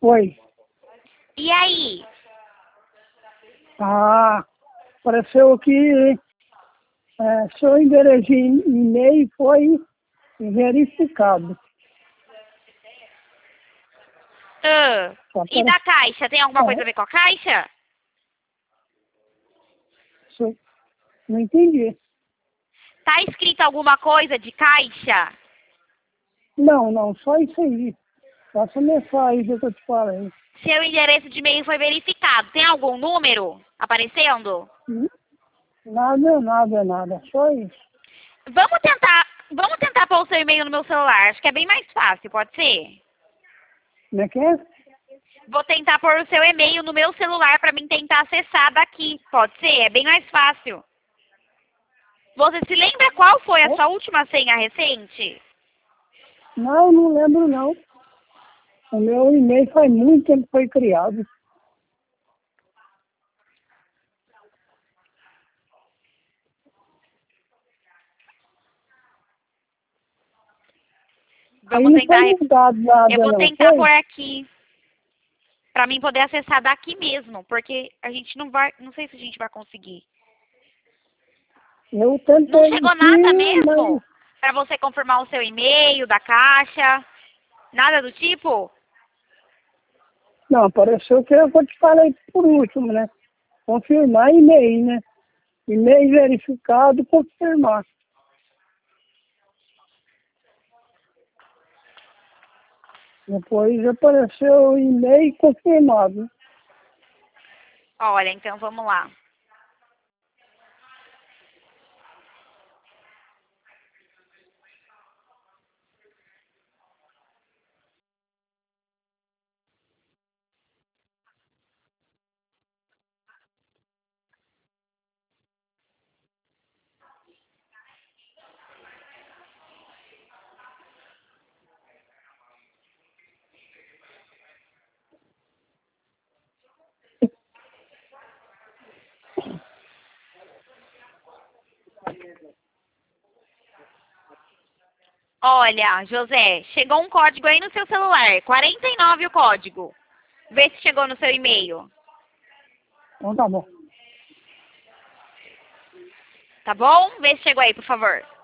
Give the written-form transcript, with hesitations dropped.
Oi. E aí? Ah, apareceu que seu endereço de e-mail foi verificado. Só E da Caixa? Tem alguma coisa a É, ver com a Caixa? não entendi. Tá escrito alguma coisa de Caixa? Não, só isso aí. Essa mensagem que eu te falei. Seu endereço de e-mail foi verificado. Tem algum número aparecendo? Hum, Nada. Só isso. Vamos tentar pôr o seu e-mail no meu celular. Acho que é bem mais fácil, pode ser? Como é que é? Vou tentar pôr o seu e-mail no meu celular para mim tentar acessar daqui. Pode ser? É bem mais fácil. Você se lembra qual foi a sua última senha recente? Não lembro não. O meu e-mail faz muito tempo que foi criado. Aí Vamos não foi tentar. mudado Eu nada vou não, tentar foi? pôr aqui para mim poder acessar daqui mesmo, porque a gente não vai, não sei se a gente vai conseguir. Eu Não tentei chegou nada aqui, mas mesmo para você confirmar o seu e-mail da Caixa? Nada do tipo? não, apareceu que eu te falei por último, né? Confirmar e-mail, né? E-mail verificado, confirmar. Depois apareceu o e-mail confirmado. Olha, então vamos lá. Olha, José, chegou um código aí no seu celular. 49 o código. Vê se chegou no seu e-mail. Então tá bom. Tá bom? Vê se chegou aí, por favor.